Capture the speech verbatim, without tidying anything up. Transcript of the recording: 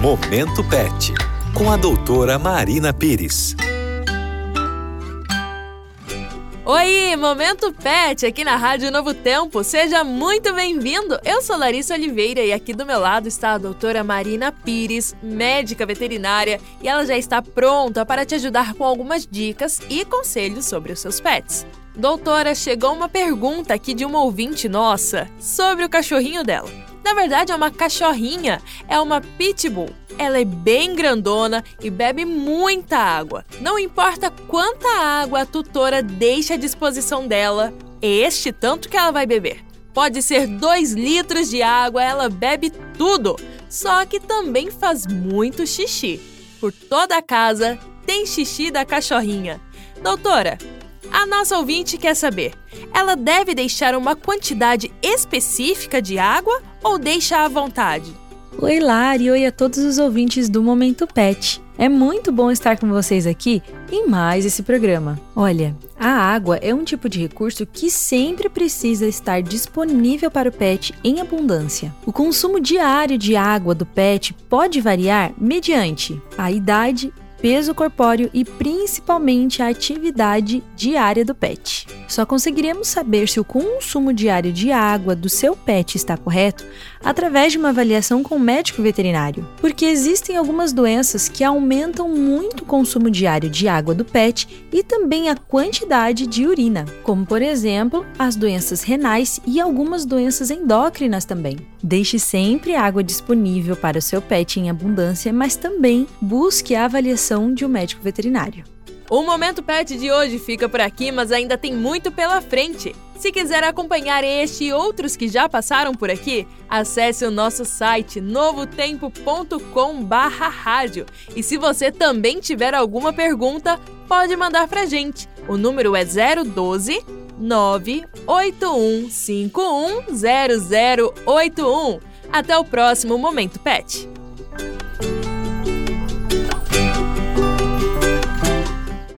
Momento Pet, com a doutora Marina Pires. Oi, Momento Pet, aqui na Rádio Novo Tempo. Seja muito bem-vindo. Eu sou Larissa Oliveira e aqui do meu lado está a doutora Marina Pires, médica veterinária, e ela já está pronta para te ajudar com algumas dicas e conselhos sobre os seus pets. Doutora, chegou uma pergunta aqui de uma ouvinte nossa sobre o cachorrinho dela. Na verdade, é uma cachorrinha, é uma pitbull. Ela é bem grandona e bebe muita água. Não importa quanta água a tutora deixa à disposição dela, é este tanto que ela vai beber. Pode ser dois litros de água, ela bebe tudo. Só que também faz muito xixi. Por toda a casa tem xixi da cachorrinha. Doutora, a nossa ouvinte quer saber, ela deve deixar uma quantidade específica de água ou deixa à vontade? Oi, Lari, oi a todos os ouvintes do Momento Pet. É muito bom estar com vocês aqui em mais esse programa. Olha, a água é um tipo de recurso que sempre precisa estar disponível para o pet em abundância. O consumo diário de água do pet pode variar mediante a idade, peso corpóreo e principalmente a atividade diária do pet. Só conseguiremos saber se o consumo diário de água do seu pet está correto através de uma avaliação com o médico veterinário, porque existem algumas doenças que aumentam muito o consumo diário de água do pet e também a quantidade de urina, como por exemplo as doenças renais e algumas doenças endócrinas também. Deixe sempre água disponível para o seu pet em abundância, mas também busque a avaliação de um médico veterinário. O Momento Pet de hoje fica por aqui, mas ainda tem muito pela frente. Se quiser acompanhar este e outros que já passaram por aqui, acesse o nosso site novo tempo ponto com barra rádio. E se você também tiver alguma pergunta, pode mandar pra gente. O número é zero um dois, nove oito um cinco um zero zero oito um. Até o próximo Momento Pet.